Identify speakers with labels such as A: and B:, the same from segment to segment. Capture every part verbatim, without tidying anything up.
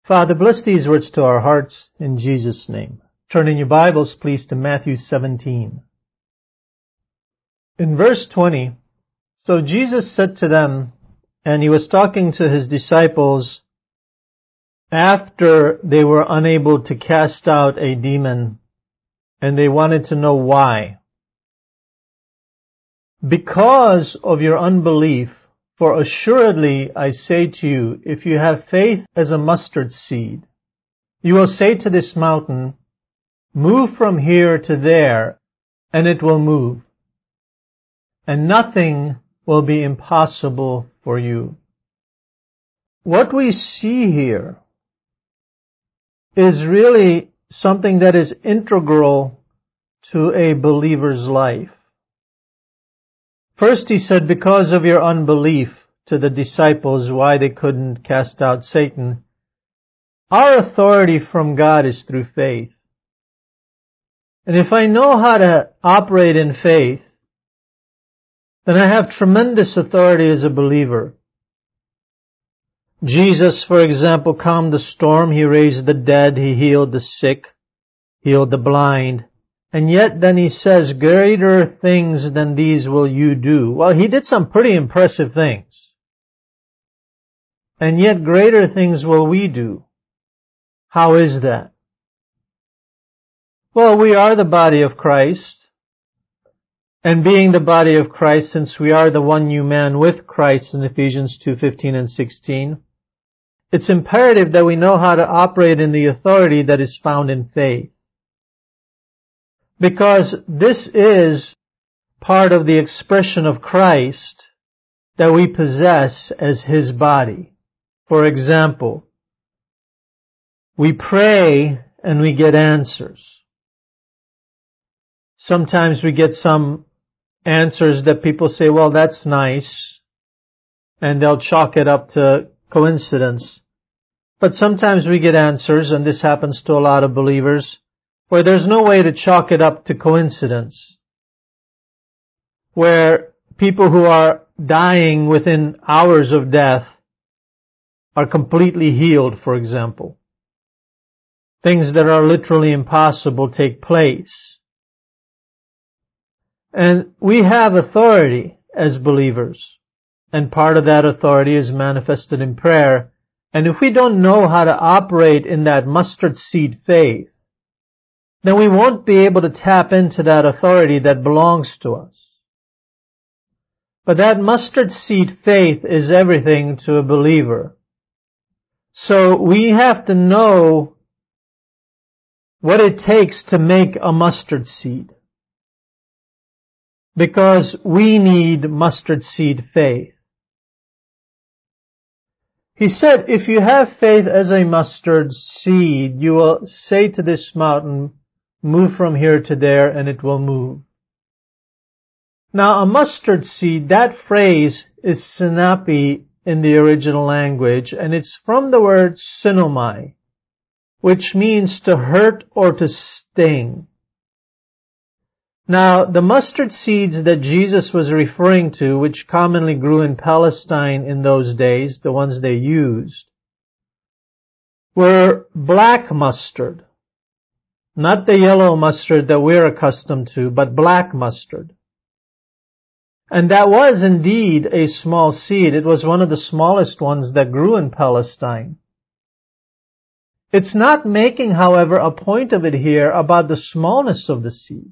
A: Father, bless these words to our hearts in Jesus' name. Turn in your Bibles, please, to Matthew seventeen. In verse twenty, so Jesus said to them, and he was talking to his disciples after they were unable to cast out a demon, and they wanted to know why. Because of your unbelief, for assuredly I say to you, if you have faith as a mustard seed, you will say to this mountain, move from here to there, and it will move. And nothing will be impossible for you. What we see here is really something that is integral to a believer's life. First, he said, because of your unbelief to the disciples, why they couldn't cast out Satan. Our authority from God is through faith. And if I know how to operate in faith, then I have tremendous authority as a believer. Jesus, for example, calmed the storm. He raised the dead. He healed the sick, healed the blind. And yet then he says, greater things than these will you do. Well, he did some pretty impressive things. And yet greater things will we do. How is that? Well, we are the body of Christ. And being the body of Christ, since we are the one new man with Christ in Ephesians two fifteen and sixteen, it's imperative that we know how to operate in the authority that is found in faith. Because this is part of the expression of Christ that we possess as His body. For example, we pray and we get answers. Sometimes we get some answers that people say, well, that's nice, and they'll chalk it up to coincidence. But sometimes we get answers, and this happens to a lot of believers, where there's no way to chalk it up to coincidence. Where people who are dying within hours of death are completely healed, for example. Things that are literally impossible take place. And we have authority as believers. And part of that authority is manifested in prayer. And if we don't know how to operate in that mustard seed faith, then we won't be able to tap into that authority that belongs to us. But that mustard seed faith is everything to a believer. So we have to know what it takes to make a mustard seed. Because we need mustard seed faith. He said, if you have faith as a mustard seed, you will say to this mountain, move from here to there, and it will move. Now, a mustard seed, that phrase is sinapi in the original language, and it's from the word sinomai, which means to hurt or to sting. Now, the mustard seeds that Jesus was referring to, which commonly grew in Palestine in those days, the ones they used, were black mustard. Not the yellow mustard that we're accustomed to, but black mustard. And that was indeed a small seed. It was one of the smallest ones that grew in Palestine. It's not making, however, a point of it here about the smallness of the seed.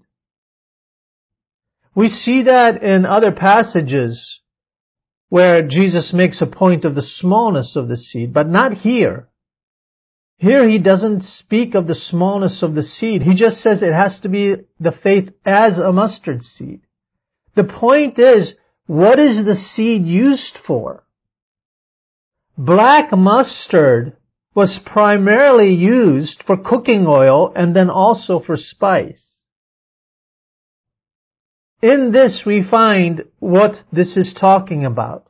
A: We see that in other passages where Jesus makes a point of the smallness of the seed, but not here. Here he doesn't speak of the smallness of the seed. He just says it has to be the faith as a mustard seed. The point is, what is the seed used for? Black mustard was primarily used for cooking oil and then also for spice. In this we find what this is talking about.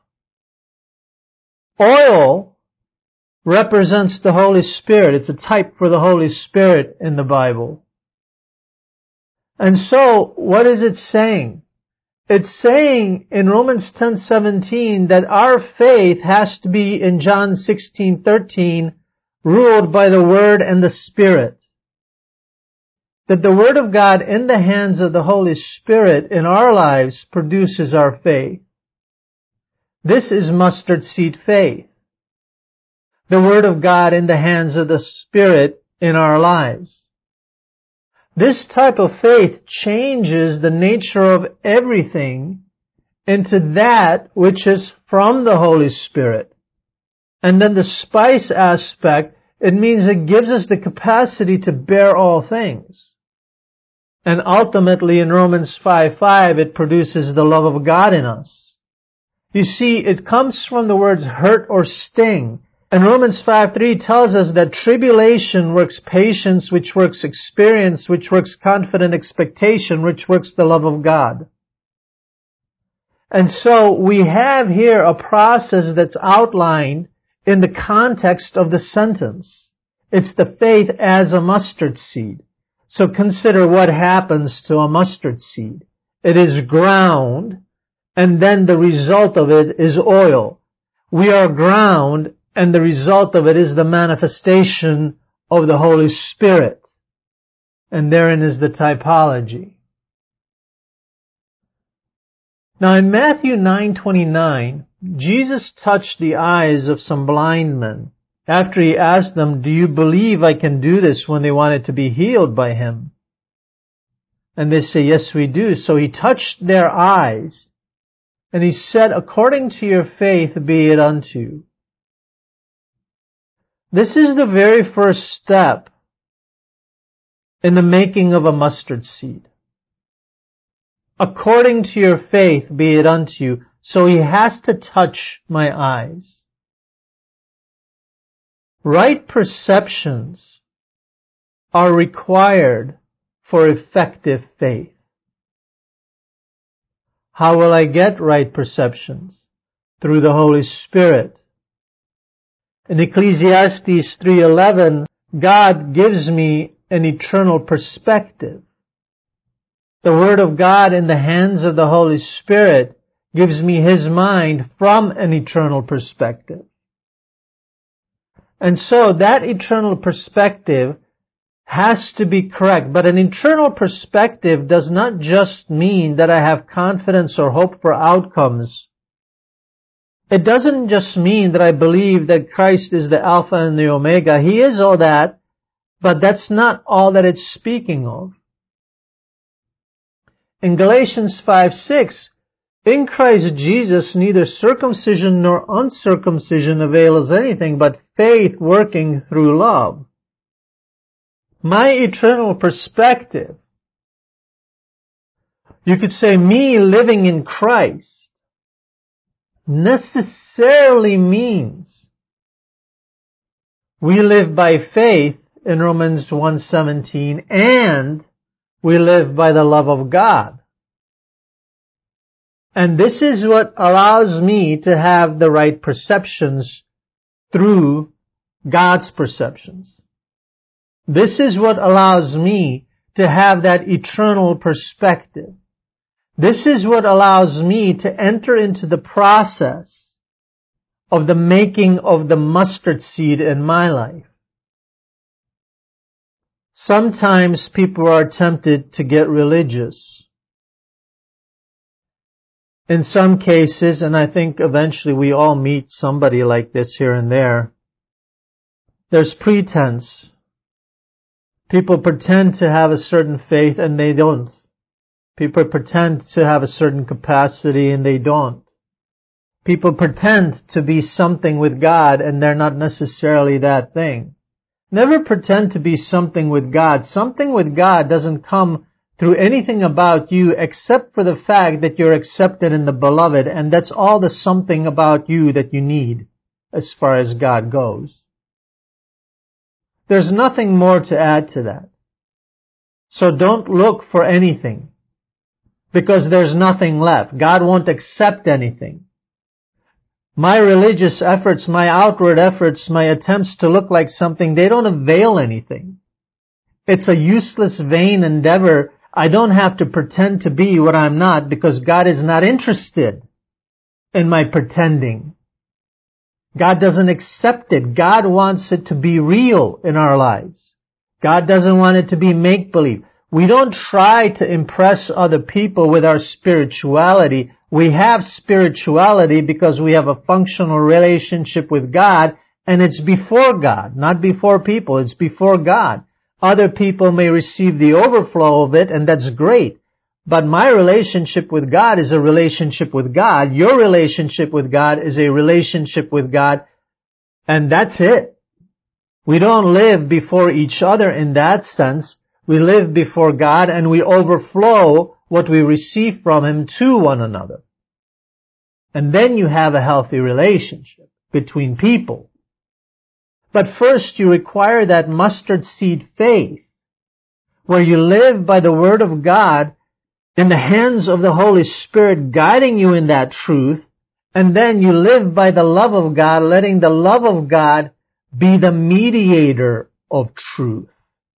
A: Oil represents the Holy Spirit. It's a type for the Holy Spirit in the Bible. And so, what is it saying? It's saying in Romans ten seventeen that our faith has to be, in John sixteen thirteen, ruled by the Word and the Spirit. That the Word of God in the hands of the Holy Spirit in our lives produces our faith. This is mustard seed faith. The Word of God in the hands of the Spirit in our lives. This type of faith changes the nature of everything into that which is from the Holy Spirit. And then the spice aspect, it means it gives us the capacity to bear all things. And ultimately in Romans five five, it produces the love of God in us. You see, it comes from the words hurt or sting. And Romans five three tells us that tribulation works patience, which works experience, which works confident expectation, which works the love of God. And so we have here a process that's outlined in the context of the sentence. It's the faith as a mustard seed. So consider what happens to a mustard seed. It is ground, and then the result of it is oil. We are ground, and the result of it is the manifestation of the Holy Spirit. And therein is the typology. Now in Matthew nine twenty-nine, Jesus touched the eyes of some blind men after he asked them, "Do you believe I can do this?" when they wanted to be healed by him. And they say, "Yes, we do." So he touched their eyes and he said, "According to your faith be it unto you." This is the very first step in the making of a mustard seed. According to your faith be it unto you. So he has to touch my eyes. Right perceptions are required for effective faith. How will I get right perceptions? Through the Holy Spirit. In Ecclesiastes three eleven, God gives me an eternal perspective. The Word of God in the hands of the Holy Spirit gives me His mind from an eternal perspective. And so that eternal perspective has to be correct. But an eternal perspective does not just mean that I have confidence or hope for outcomes. It doesn't just mean that I believe that Christ is the Alpha and the Omega. He is all that, but that's not all that it's speaking of. In Galatians five six, in Christ Jesus neither circumcision nor uncircumcision avails anything, but faith working through love. My eternal perspective, you could say me living in Christ, necessarily means we live by faith in Romans one seventeen, and we live by the love of God. And this is what allows me to have the right perceptions through God's perceptions. This is what allows me to have that eternal perspective. This is what allows me to enter into the process of the making of the mustard seed in my life. Sometimes people are tempted to get religious. In some cases, and I think eventually we all meet somebody like this here and there, there's pretense. People pretend to have a certain faith and they don't. People pretend to have a certain capacity and they don't. People pretend to be something with God and they're not necessarily that thing. Never pretend to be something with God. Something with God doesn't come through anything about you except for the fact that you're accepted in the Beloved, and that's all the something about you that you need as far as God goes. There's nothing more to add to that. So don't look for anything, because there's nothing left. God won't accept anything. My religious efforts, my outward efforts, my attempts to look like something, they don't avail anything. It's a useless, vain endeavor. I don't have to pretend to be what I'm not, because God is not interested in my pretending. God doesn't accept it. God wants it to be real in our lives. God doesn't want it to be make-believe. We don't try to impress other people with our spirituality. We have spirituality because we have a functional relationship with God, and it's before God, not before people. It's before God. Other people may receive the overflow of it, and that's great. But my relationship with God is a relationship with God. Your relationship with God is a relationship with God, and that's it. We don't live before each other in that sense. We live before God, and we overflow what we receive from Him to one another. And then you have a healthy relationship between people. But first you require that mustard seed faith, where you live by the Word of God in the hands of the Holy Spirit guiding you in that truth, and then you live by the love of God, letting the love of God be the mediator of truth.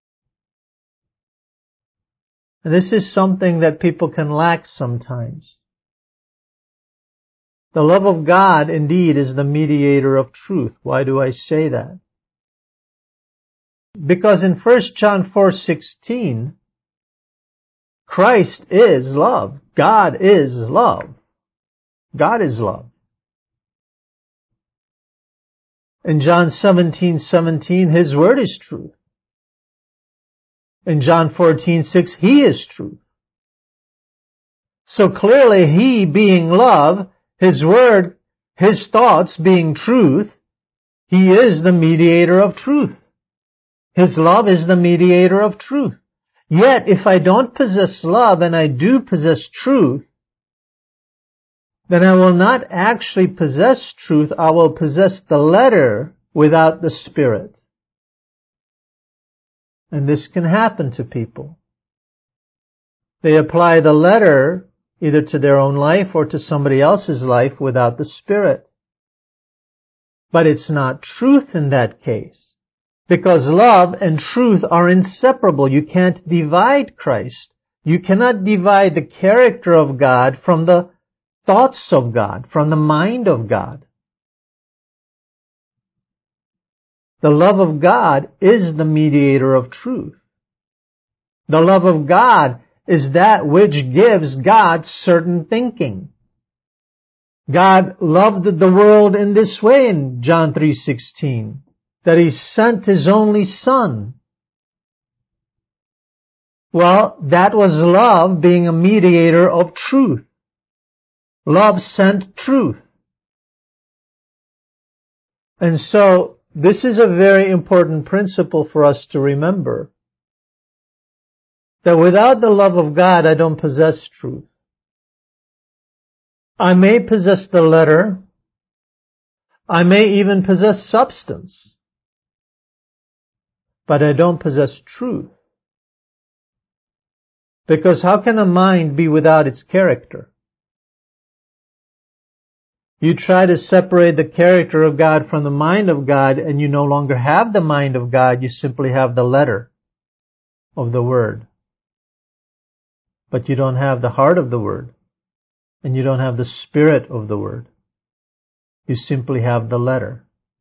A: And this is something that people can lack sometimes. The love of God indeed is the mediator of truth. Why do I say that? Because in First John four sixteen, Christ is love. God is love. God is love. In John seventeen seventeen, His word is truth. In John fourteen six, He is truth. So clearly He being love, His word, His thoughts being truth, He is the mediator of truth. His love is the mediator of truth. Yet, if I don't possess love and I do possess truth, then I will not actually possess truth. I will possess the letter without the Spirit. And this can happen to people. They apply the letter either to their own life or to somebody else's life without the Spirit. But it's not truth in that case. Because love and truth are inseparable. You can't divide Christ. You cannot divide the character of God from the thoughts of God, from the mind of God. The love of God is the mediator of truth. The love of God is that which gives God certain thinking. God loved the world in this way in John three sixteen. That He sent His only Son. Well, that was love being a mediator of truth. Love sent truth. And so, this is a very important principle for us to remember. That without the love of God, I don't possess truth. I may possess the letter. I may even possess substance. But I don't possess truth. Because how can a mind be without its character? You try to separate the character of God from the mind of God, and you no longer have the mind of God, you simply have the letter of the Word. But you don't have the heart of the Word, and you don't have the Spirit of the Word. You simply have the letter.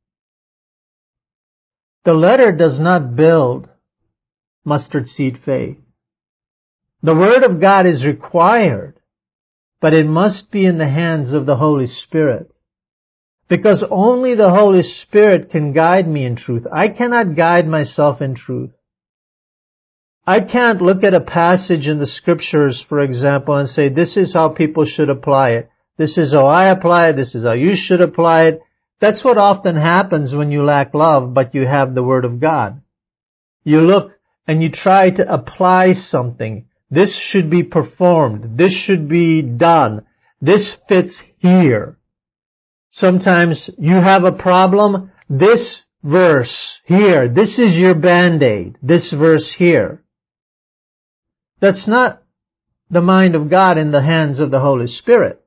A: The letter does not build mustard seed faith. The Word of God is required, but it must be in the hands of the Holy Spirit. Because only the Holy Spirit can guide me in truth. I cannot guide myself in truth. I can't look at a passage in the Scriptures, for example, and say, this is how people should apply it. This is how I apply it. This is how you should apply it. That's what often happens when you lack love, but you have the Word of God. You look and you try to apply something. This should be performed. This should be done. This fits here. Sometimes you have a problem. This verse here. This is your Band-Aid. This verse here. That's not the mind of God in the hands of the Holy Spirit.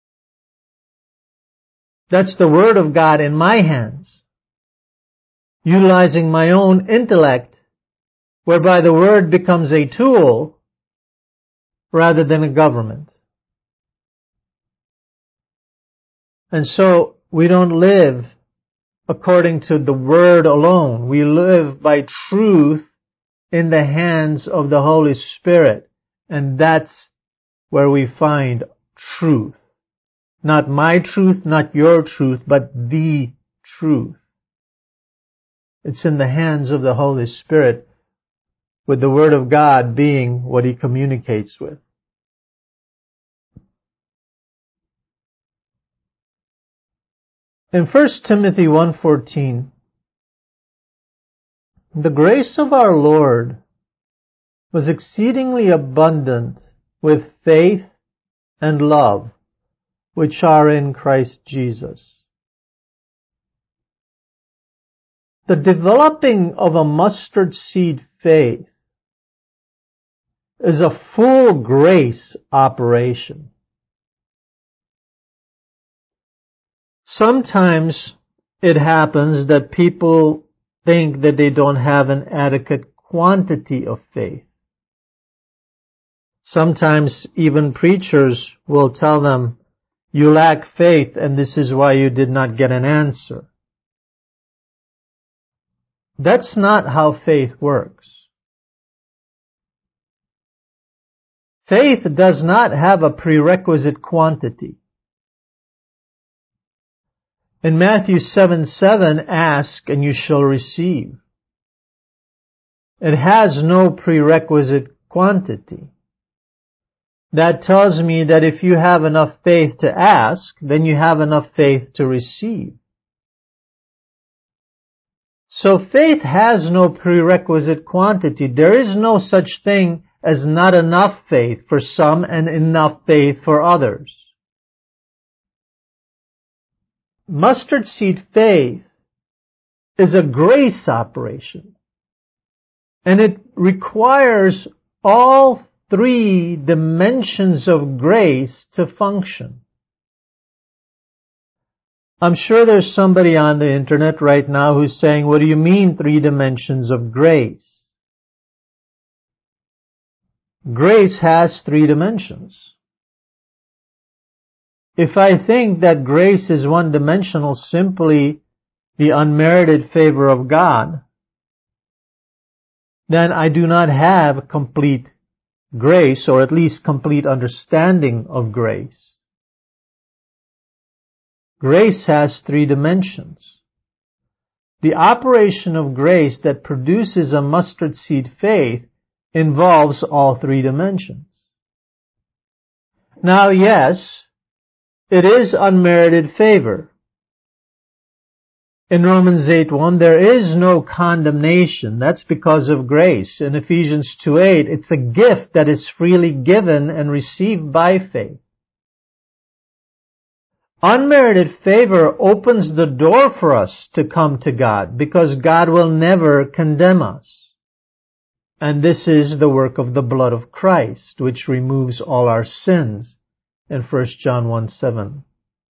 A: That's the Word of God in my hands. Utilizing my own intellect, whereby the Word becomes a tool rather than a government. And so we don't live according to the Word alone. We live by truth in the hands of the Holy Spirit. And that's where we find truth. Not my truth, not your truth, but the truth. It's in the hands of the Holy Spirit, with the Word of God being what He communicates with. In First Timothy one fourteen, the grace of our Lord was exceedingly abundant with faith and love, which are in Christ Jesus. The developing of a mustard seed faith is a full grace operation. Sometimes it happens that people think that they don't have an adequate quantity of faith. Sometimes even preachers will tell them, you lack faith and this is why you did not get an answer. That's not how faith works. Faith does not have a prerequisite quantity. In Matthew seven seven, ask and you shall receive. It has no prerequisite quantity. That tells me that if you have enough faith to ask, then you have enough faith to receive. So faith has no prerequisite quantity. There is no such thing as not enough faith for some and enough faith for others. Mustard seed faith is a grace operation, and it requires all three dimensions of grace to function. I'm sure there's somebody on the internet right now who's saying, what do you mean three dimensions of grace? Grace has three dimensions. If I think that grace is one-dimensional, simply the unmerited favor of God, then I do not have complete grace, or at least complete understanding of grace. Grace has three dimensions. The operation of grace that produces a mustard seed faith involves all three dimensions. Now, yes, it is unmerited favor. In Romans eight one, there is no condemnation. That's because of grace. In Ephesians two eight, it's a gift that is freely given and received by faith. Unmerited favor opens the door for us to come to God, because God will never condemn us. And this is the work of the blood of Christ, which removes all our sins in First John one seven.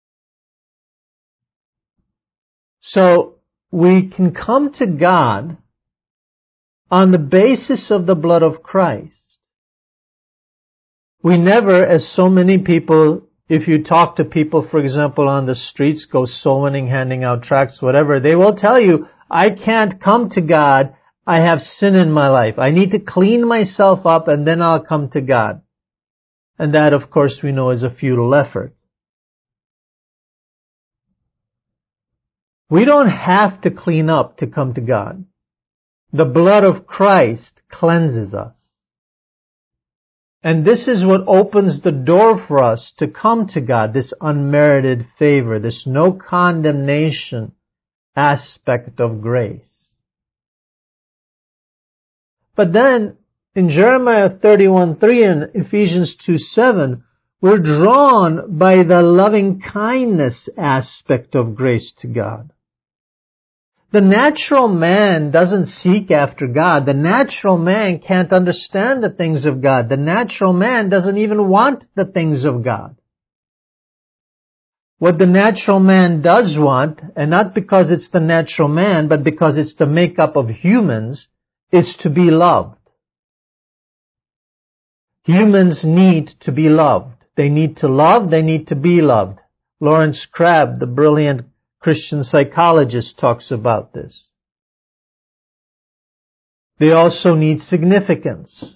A: So we can come to God on the basis of the blood of Christ. We never, as so many people, if you talk to people, for example, on the streets, go soul winning, handing out tracts, whatever, they will tell you, I can't come to God. I have sin in my life. I need to clean myself up and then I'll come to God. And that, of course, we know is a futile effort. We don't have to clean up to come to God. The blood of Christ cleanses us. And this is what opens the door for us to come to God, this unmerited favor, this no condemnation aspect of grace. But then, in Jeremiah thirty-one three and Ephesians two seven, we're drawn by the loving kindness aspect of grace to God. The natural man doesn't seek after God. The natural man can't understand the things of God. The natural man doesn't even want the things of God. What the natural man does want, and not because it's the natural man, but because it's the makeup of humans, is to be loved. Humans need to be loved. They need to love, they need to be loved. Lawrence Crabb, the brilliant Christian psychologist talks about this. They also need significance.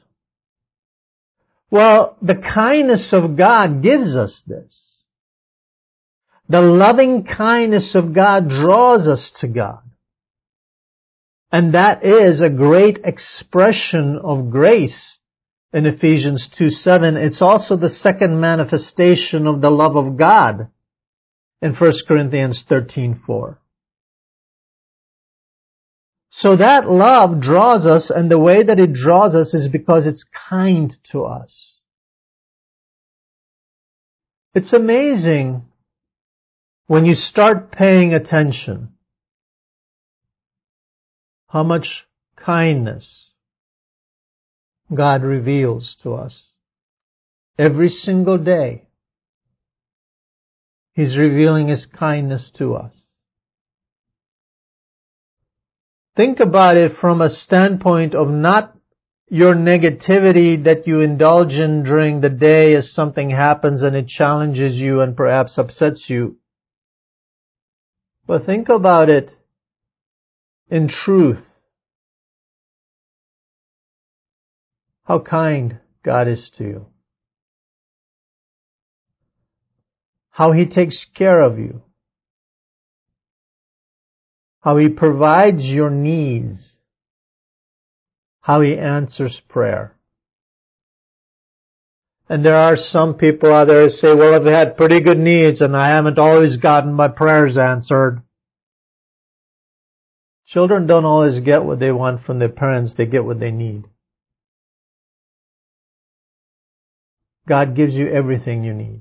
A: Well, the kindness of God gives us this. The loving kindness of God draws us to God. And that is a great expression of grace in Ephesians two seven. It's also the second manifestation of the love of God in First Corinthians thirteen four. So that love draws us, and the way that it draws us is because it's kind to us. It's amazing when you start paying attention how much kindness God reveals to us. Every single day, He's revealing His kindness to us. Think about it from a standpoint of not your negativity that you indulge in during the day as something happens and it challenges you and perhaps upsets you. But think about it in truth. How kind God is to you. How He takes care of you. How He provides your needs. How He answers prayer. And there are some people out there who say, well, I've had pretty good needs and I haven't always gotten my prayers answered. Children don't always get what they want from their parents. They get what they need. God gives you everything you need.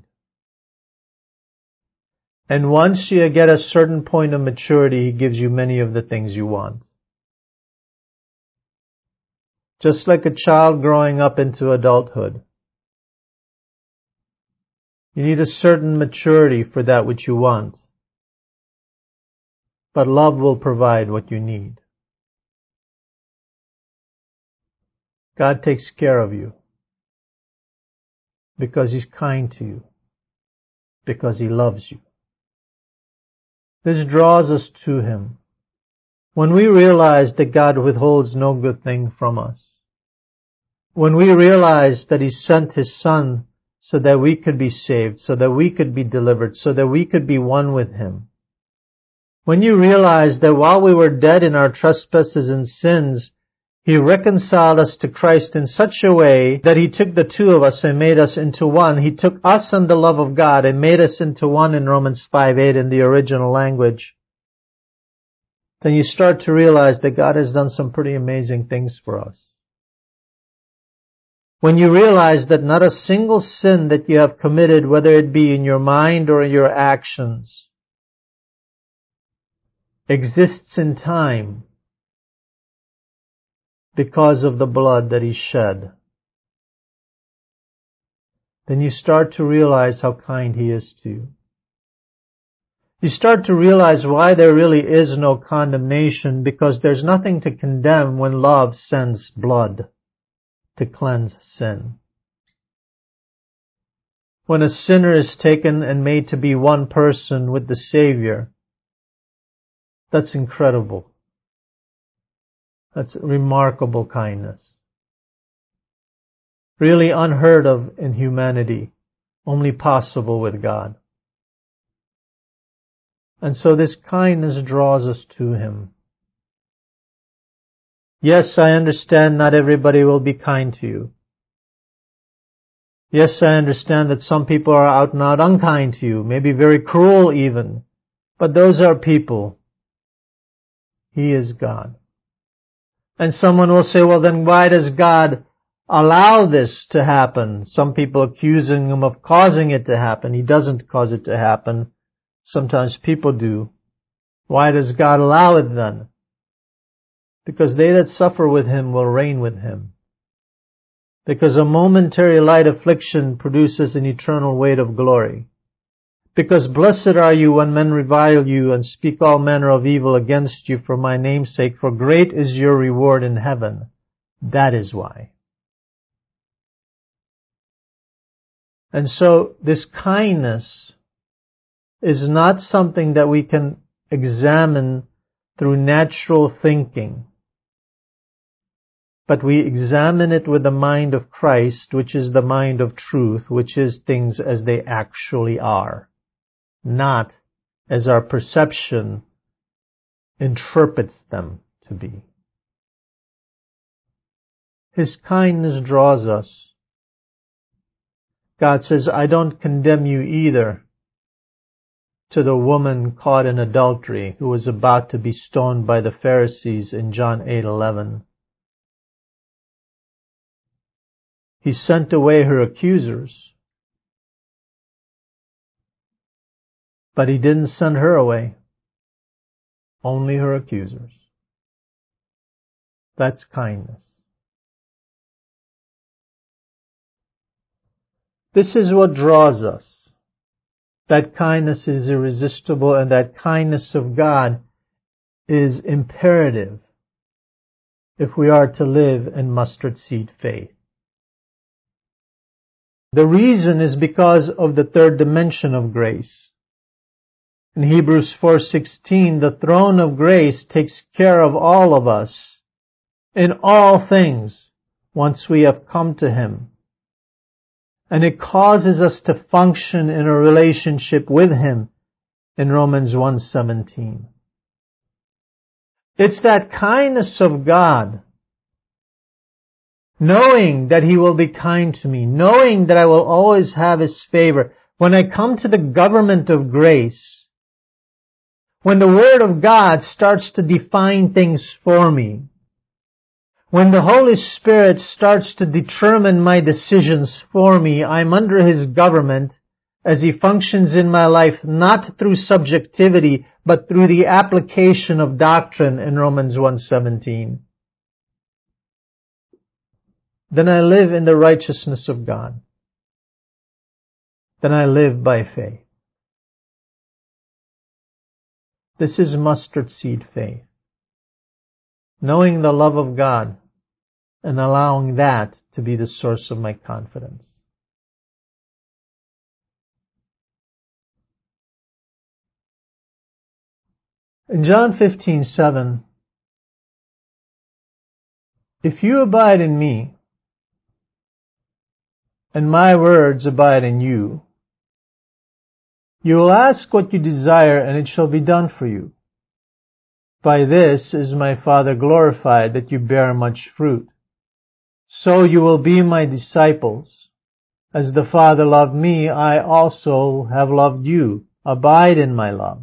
A: And once you get a certain point of maturity, He gives you many of the things you want. Just like a child growing up into adulthood. You need a certain maturity for that which you want. But love will provide what you need. God takes care of you because He's kind to you, because He loves you. This draws us to Him. When we realize that God withholds no good thing from us, when we realize that He sent His Son so that we could be saved, so that we could be delivered, so that we could be one with Him, when you realize that while we were dead in our trespasses and sins, He reconciled us to Christ in such a way that He took the two of us and made us into one. He took us and the love of God and made us into one in Romans five eight in the original language. Then you start to realize that God has done some pretty amazing things for us. When you realize that not a single sin that you have committed, whether it be in your mind or in your actions, exists in time because of the blood that He shed, then you start to realize how kind He is to you. You start to realize why there really is no condemnation, because there's nothing to condemn when love sends blood to cleanse sin. When a sinner is taken and made to be one person with the Savior, that's incredible. That's remarkable kindness. Really unheard of in humanity, only possible with God. And so this kindness draws us to Him. Yes, I understand not everybody will be kind to you. Yes, I understand that some people are out and out unkind to you, maybe very cruel even. But those are people. He is God. And someone will say, well, then why does God allow this to happen? Some people accusing Him of causing it to happen. He doesn't cause it to happen. Sometimes people do. Why does God allow it then? Because they that suffer with Him will reign with Him. Because a momentary light affliction produces an eternal weight of glory. Because blessed are you when men revile you and speak all manner of evil against you for my name's sake, for great is your reward in heaven. That is why. And so this kindness is not something that we can examine through natural thinking, but we examine it with the mind of Christ, which is the mind of truth, which is things as they actually are, not as our perception interprets them to be. His kindness draws us. God says, I don't condemn you either, to the woman caught in adultery who was about to be stoned by the Pharisees in John eight eleven. He sent away her accusers, but he didn't send her away, only her accusers. That's kindness. This is what draws us. That kindness is irresistible, and that kindness of God is imperative if we are to live in mustard seed faith. The reason is because of the third dimension of grace. In Hebrews four sixteen, the throne of grace takes care of all of us in all things once we have come to Him. And it causes us to function in a relationship with Him in Romans one seventeen. It's that kindness of God, knowing that He will be kind to me, knowing that I will always have His favor. When I come to the government of grace, when the Word of God starts to define things for me, when the Holy Spirit starts to determine my decisions for me, I'm under His government as He functions in my life, not through subjectivity, but through the application of doctrine in Romans one seventeen. Then I live in the righteousness of God. Then I live by faith. This is mustard seed faith. Knowing the love of God and allowing that to be the source of my confidence. In John fifteen seven, if you abide in me, and my words abide in you, you will ask what you desire, and it shall be done for you. By this is my Father glorified, that you bear much fruit. So you will be my disciples. As the Father loved me, I also have loved you. Abide in my love.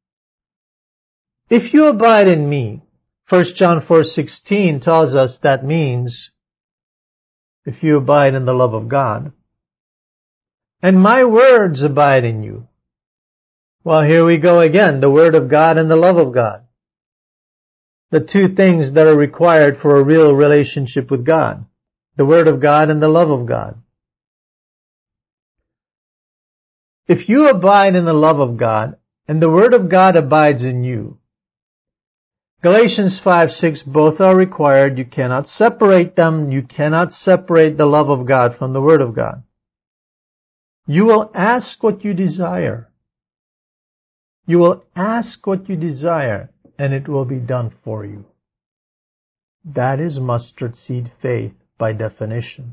A: If you abide in me, First John four sixteen tells us that means if you abide in the love of God. And my words abide in you. Well, here we go again, the Word of God and the love of God. The two things that are required for a real relationship with God. The Word of God and the love of God. If you abide in the love of God, and the Word of God abides in you, Galatians five six, both are required. You cannot separate them. You cannot separate the love of God from the Word of God. You will ask what you desire. You will ask what you desire, and it will be done for you. That is mustard seed faith by definition.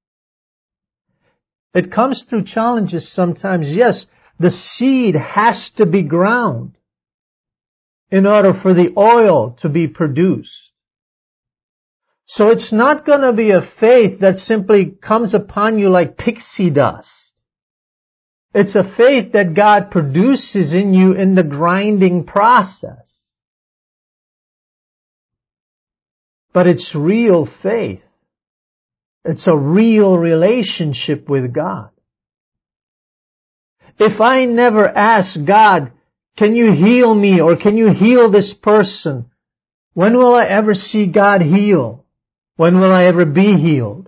A: It comes through challenges sometimes. Yes, the seed has to be ground in order for the oil to be produced. So it's not going to be a faith that simply comes upon you like pixie dust. It's a faith that God produces in you in the grinding process. But it's real faith. It's a real relationship with God. If I never ask God, can you heal me, or can you heal this person? When will I ever see God heal? When will I ever be healed?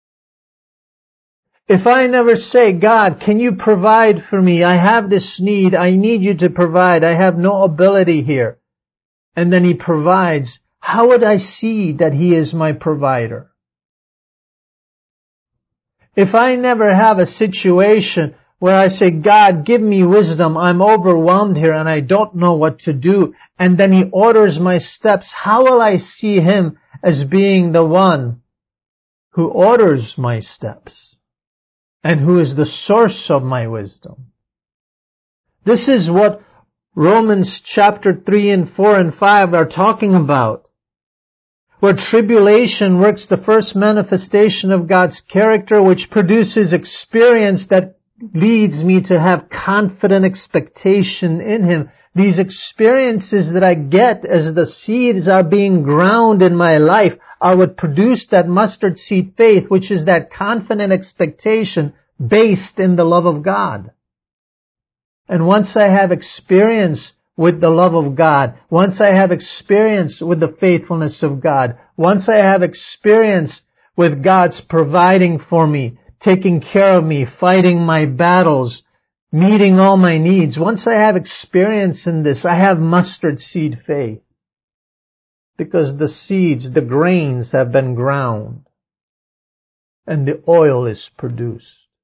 A: If I never say, God, can you provide for me? I have this need. I need you to provide. I have no ability here. And then He provides. How would I see that He is my provider? If I never have a situation where I say, God, give me wisdom. I'm overwhelmed here and I don't know what to do. And then He orders my steps. How will I see Him as being the one who orders my steps and who is the source of my wisdom? This is what Romans chapter three and four and five are talking about, where tribulation works the first manifestation of God's character, which produces experience that leads me to have confident expectation in Him. These experiences that I get as the seeds are being ground in my life are what produce that mustard seed faith, which is that confident expectation based in the love of God. And once I have experience with the love of God, once I have experience with the faithfulness of God, once I have experience with God's providing for me, taking care of me, fighting my battles, meeting all my needs, once I have experience in this, I have mustard seed faith. Because the seeds, the grains have been ground and the oil is produced.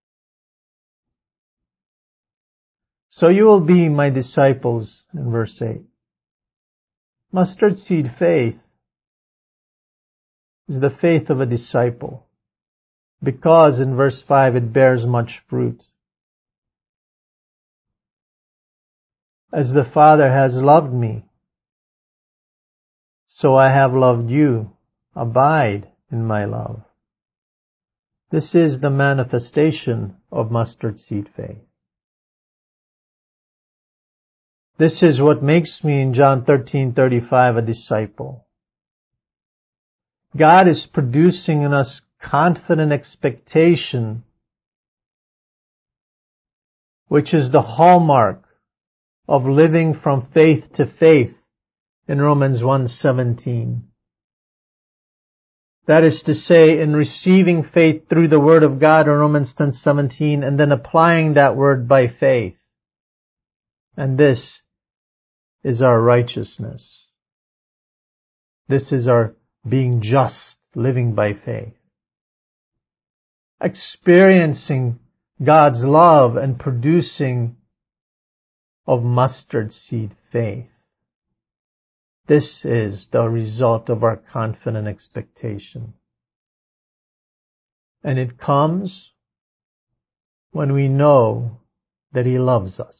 A: So you will be my disciples, in verse eight. Mustard seed faith is the faith of a disciple, because in verse five it bears much fruit. As the Father has loved me, so I have loved you. Abide in my love. This is the manifestation of mustard seed faith. This is what makes me, in John thirteen thirty-five, a disciple. God is producing in us confident expectation, which is the hallmark of living from faith to faith in Romans one seventeen. That is to say, in receiving faith through the Word of God in Romans ten seventeen, and then applying that Word by faith. And this is our righteousness. This is our being just, living by faith. Experiencing God's love and producing of mustard seed faith. This is the result of our confident expectation. And it comes when we know that He loves us.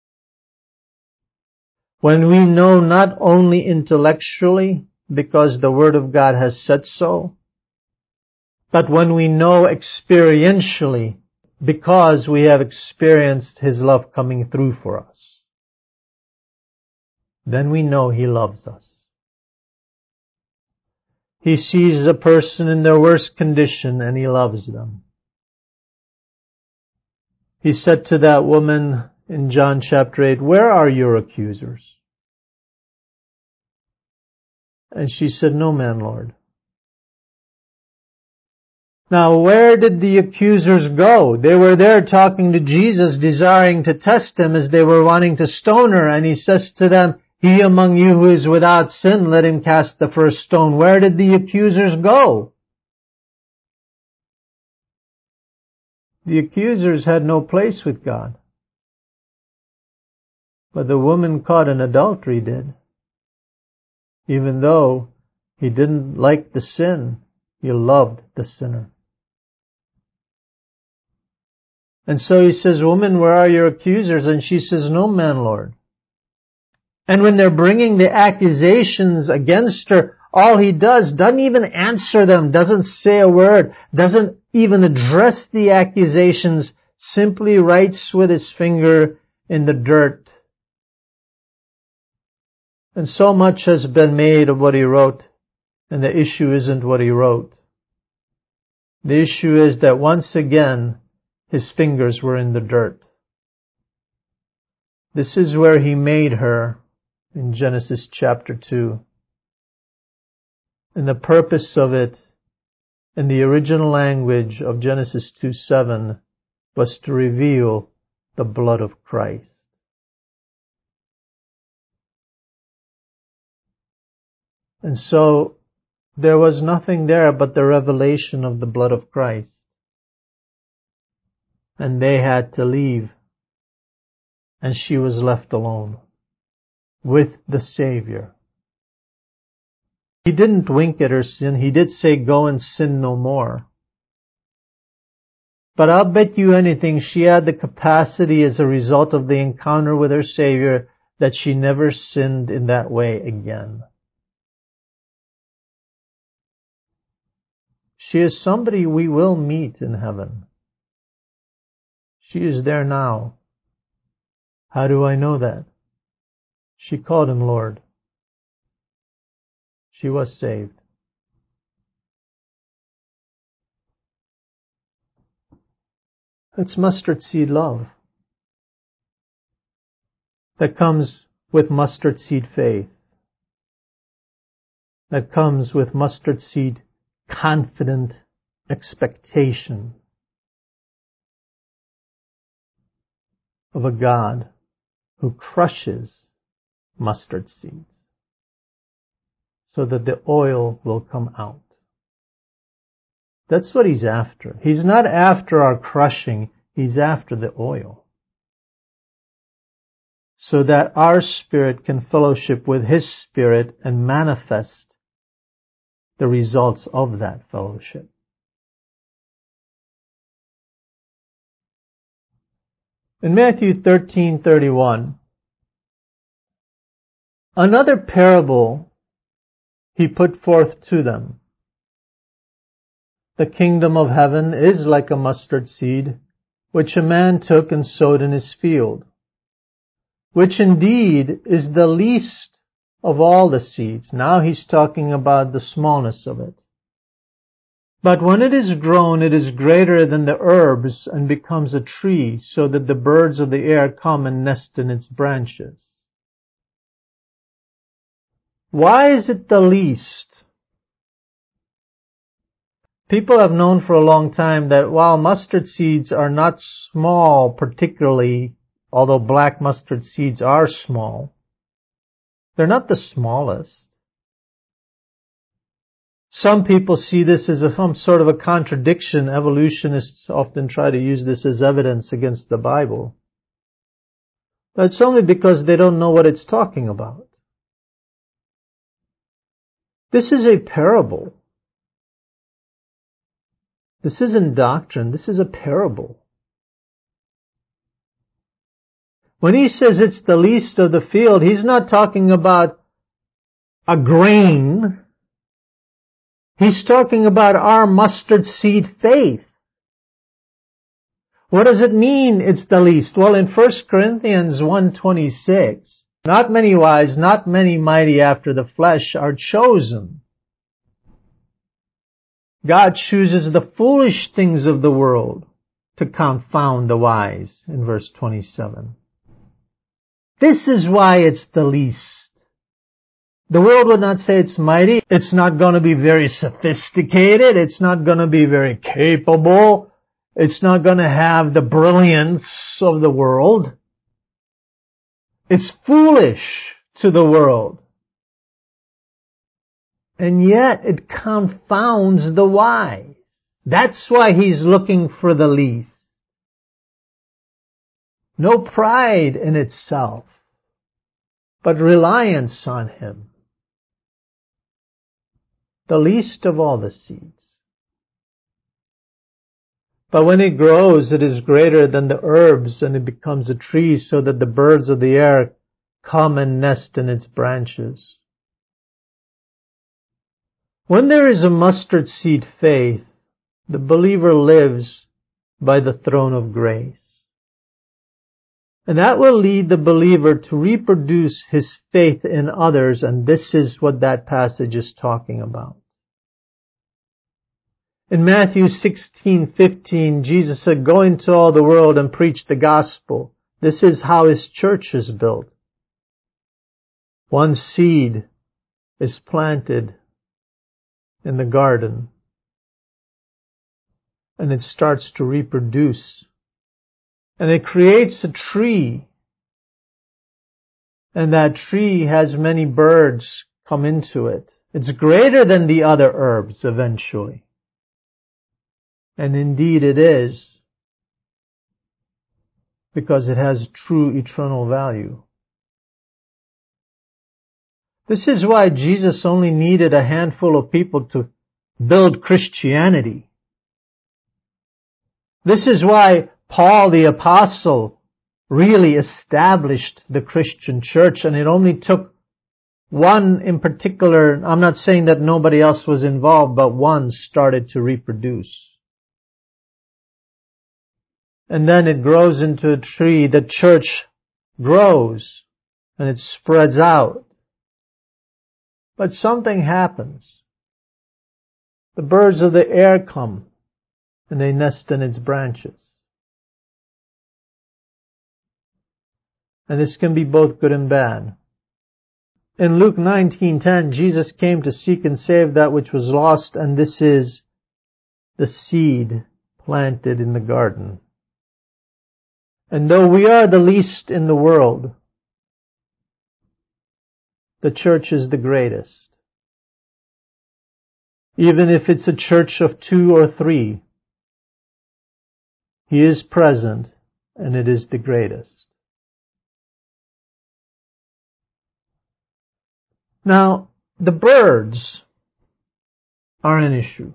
A: When we know not only intellectually, because the Word of God has said so, but when we know experientially, because we have experienced His love coming through for us. Then we know He loves us. He sees a person in their worst condition and He loves them. He said to that woman in John chapter eight, "Where are your accusers?" And she said, "No man, Lord." Now, where did the accusers go? They were there talking to Jesus, desiring to test Him as they were wanting to stone her. And He says to them, "He among you who is without sin, let him cast the first stone." Where did the accusers go? The accusers had no place with God. But the woman caught in adultery did. Even though He didn't like the sin, He loved the sinner. And so He says, "Woman, where are your accusers?" And she says, "No man, Lord." And when they're bringing the accusations against her, all He does, doesn't even answer them, doesn't say a word, doesn't even address the accusations, simply writes with His finger in the dirt. And so much has been made of what He wrote, and the issue isn't what He wrote. The issue is that once again, His fingers were in the dirt. This is where He made her in Genesis chapter two. And the purpose of it, in the original language of Genesis two seven, was to reveal the blood of Christ. And so, there was nothing there but the revelation of the blood of Christ. and they had to leave. And she was left alone with the Savior. He didn't wink at her sin. He did say, go and sin no more. But I'll bet you anything she had the capacity as a result of the encounter with her Savior that she never sinned in that way again. She is somebody we will meet in heaven. She is there now. How do I know that? She called him Lord. She was saved. That's mustard seed love. That comes with mustard seed faith. That comes with mustard seed confident expectation of a God who crushes mustard seeds so that the oil will come out. That's what He's after. He's not after our crushing. He's after the oil. So that our spirit can fellowship with His Spirit and manifest the results of that fellowship. In Matthew thirteen thirty-one, another parable He put forth to them. The kingdom of heaven is like a mustard seed, which a man took and sowed in his field, which indeed is the least of all the seeds. Now He's talking about the smallness of it. But when it is grown, it is greater than the herbs and becomes a tree, so that the birds of the air come and nest in its branches. Why is it the least? People have known for a long time that while mustard seeds are not small particularly, although black mustard seeds are small, they're not the smallest. Some people see this as a, some sort of a contradiction. Evolutionists often try to use this as evidence against the Bible. But it's only because they don't know what it's talking about. This is a parable. This isn't doctrine. This is a parable. When He says it's the least of the field, He's not talking about a grain. He's talking about our mustard seed faith. What does it mean it's the least? Well, in First Corinthians one twenty-six, not many wise, not many mighty after the flesh are chosen. God chooses the foolish things of the world to confound the wise, in verse twenty-seven. This is why it's the least. The world would not say it's mighty. It's not going to be very sophisticated. It's not going to be very capable. It's not going to have the brilliance of the world. It's foolish to the world. And yet it confounds the wise. That's why He's looking for the least. No pride in itself, but reliance on Him. The least of all the seeds. But when it grows, it is greater than the herbs, and it becomes a tree, so that the birds of the air come and nest in its branches. When there is a mustard seed faith, the believer lives by the throne of grace. And that will lead the believer to reproduce his faith in others, and this is what that passage is talking about. In Matthew sixteen fifteen, Jesus said, "Go into all the world and preach the gospel." This is how His church is built. One seed is planted in the garden, and it starts to reproduce. And it creates a tree. And that tree has many birds come into it. It's greater than the other herbs eventually. And indeed it is. because it has true eternal value. This is why Jesus only needed a handful of people to build Christianity. This is why Paul the Apostle really established the Christian church, and it only took one in particular. I'm not saying that nobody else was involved, but one started to reproduce. And then it grows into a tree. The church grows and it spreads out. But something happens. The birds of the air come and they nest in its branches. And this can be both good and bad. In Luke nineteen ten, Jesus came to seek and save that which was lost, and this is the seed planted in the garden. And though we are the least in the world, the church is the greatest. Even if it's a church of two or three, He is present, and it is the greatest. Now, the birds are an issue.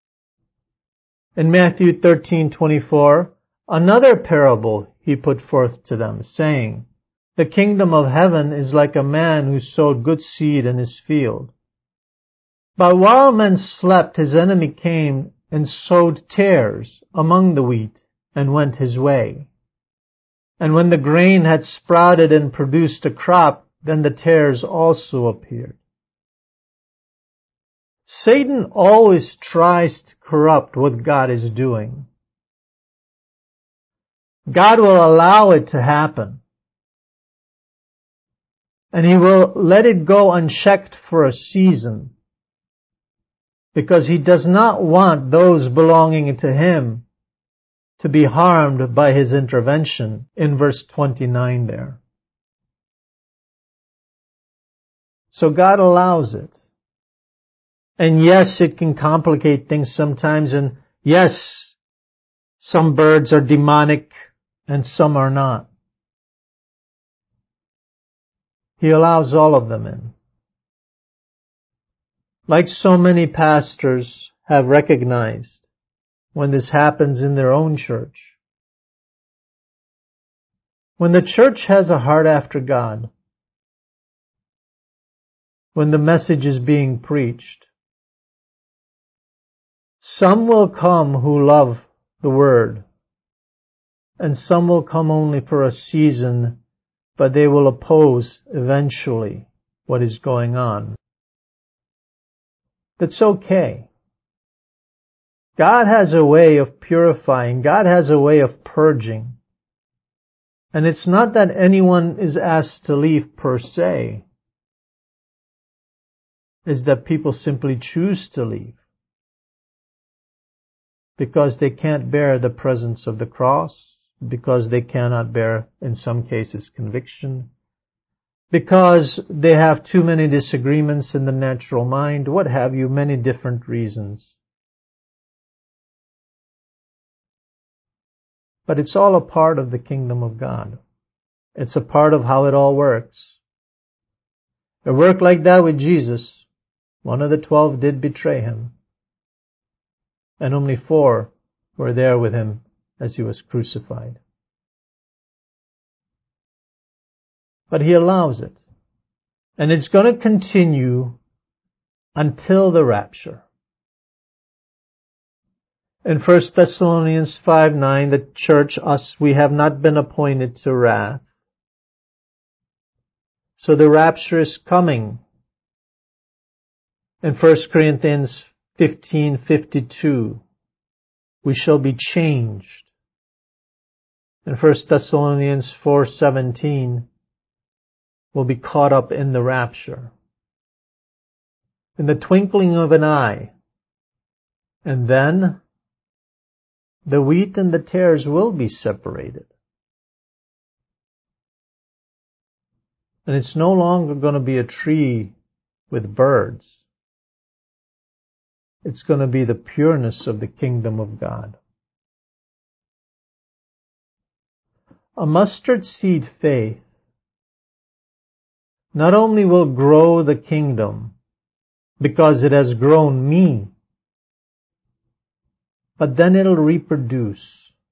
A: In Matthew thirteen twenty-four, another parable He put forth to them, saying, "The kingdom of heaven is like a man who sowed good seed in his field. But while men slept, his enemy came and sowed tares among the wheat and went his way. And when the grain had sprouted and produced a crop, then the tares also appeared." Satan always tries to corrupt what God is doing. God will allow it to happen. And He will let it go unchecked for a season, because He does not want those belonging to Him to be harmed by His intervention, in verse twenty-nine there. So God allows it. And yes, it can complicate things sometimes, and yes, some birds are demonic and some are not. He allows all of them in. Like so many pastors have recognized when this happens in their own church. When the church has a heart after God, when the message is being preached, some will come who love the Word, and some will come only for a season, but they will oppose eventually what is going on. That's okay. God has a way of purifying. God has a way of purging. And it's not that anyone is asked to leave per se. It's that people simply choose to leave, because they can't bear the presence of the cross, because they cannot bear, in some cases, conviction, because they have too many disagreements in the natural mind, what have you, many different reasons. But it's all a part of the kingdom of God. It's a part of how it all works. It worked like that with Jesus. One of the twelve did betray Him, and only four were there with Him as He was crucified. But He allows it. And it's going to continue until the rapture. In First Thessalonians five nine, the church, us, we have not been appointed to wrath. So the rapture is coming. In First Corinthians fifteen fifty-two, we shall be changed. In First Thessalonians four seventeen, we'll be caught up in the rapture. In the twinkling of an eye. And then the wheat and the tares will be separated. And it's no longer going to be a tree with birds. It's going to be the pureness of the kingdom of God. A mustard seed faith not only will grow the kingdom because it has grown me, but then it'll reproduce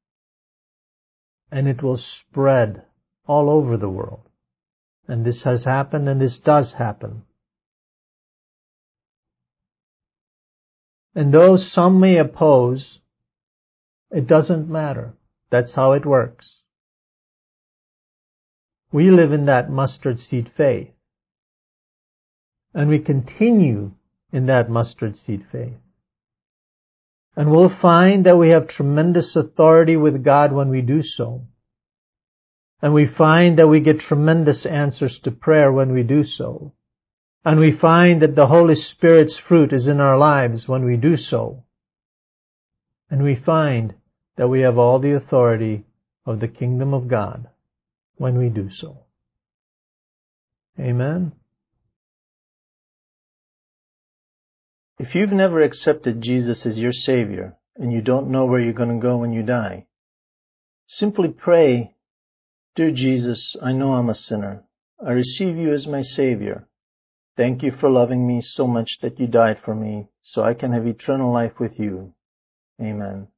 A: and it will spread all over the world. And this has happened, and this does happen. And though some may oppose, it doesn't matter. That's how it works. We live in that mustard seed faith. And we continue in that mustard seed faith. And we'll find that we have tremendous authority with God when we do so. And we find that we get tremendous answers to prayer when we do so. And we find that the Holy Spirit's fruit is in our lives when we do so. And we find that we have all the authority of the kingdom of God when we do so. Amen. If you've never accepted Jesus as your Savior and you don't know where you're going to go when you die, simply pray, "Dear Jesus, I know I'm a sinner. I receive you as my Savior. Thank you for loving me so much that you died for me so I can have eternal life with you. Amen."